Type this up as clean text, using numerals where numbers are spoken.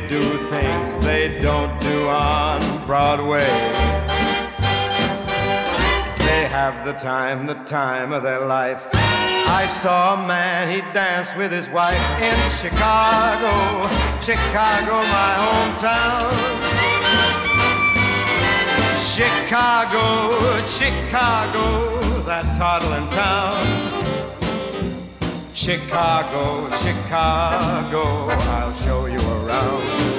do things they don't do on Broadway. They have the time of their life. I saw a man, he danced with his wife in Chicago, Chicago, my hometown. Chicago, Chicago, that toddling town. Chicago, Chicago, I'll show you around.